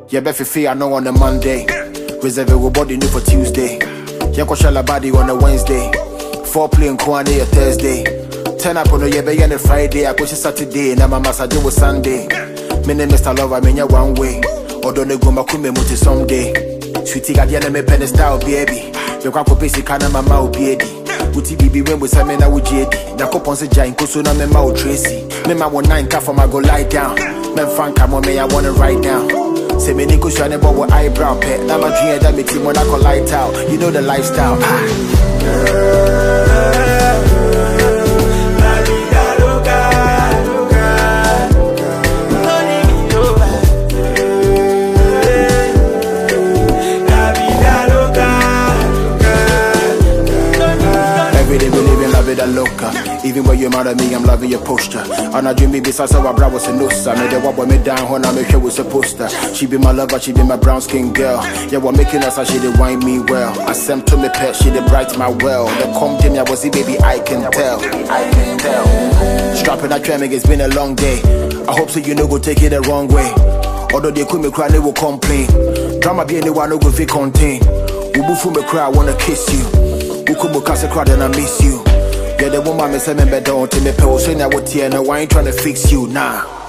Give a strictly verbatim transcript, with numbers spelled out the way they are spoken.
Yeah, bet for I know on a Monday. Reserve your body new for Tuesday. Yeah, go shall body on a Wednesday. Four playing Kwane a Thursday. Turn up on a yeah, on a Friday. I push a Saturday. And I'm a massage with Sunday. Me name Mister Lover, I mean ya one way. Or don't go my kume muti someday. Sweetie got the me pen style, baby. You can't put basic kind of my mouth, baby. Uti bibi when we say me na ujedi. Na kopon se giant koso na me mouth Tracy. Me ma one nine car for my go lie down. Men fan come on me, I wanna write now. Say me niko shane but with eyebrow pet. Now my dream that me team when I call light out. You know the lifestyle. Ah. Loca. Even when you're mad at me, I'm loving your posture. And I dream me besides our brow was a nosa. Made the walk me down when I make sure was a poster. She be my lover, she be my brown skin girl. Yeah, what making us, she did wine me well. I sent to me pet, she did bright my well. The come to me, I was the baby, I can tell. I can tell. Strapping that tremming, it's been a long day. I hope so you know go take it the wrong way. Although they could me cry, they will complain. Drama be anyone who go fit contain. We move from me cry, I wanna kiss you. We could me cast a crowd and I miss you. Yeah, the woman me say me better on to me pay. So now what here, now I ain't tryna fix you, nah.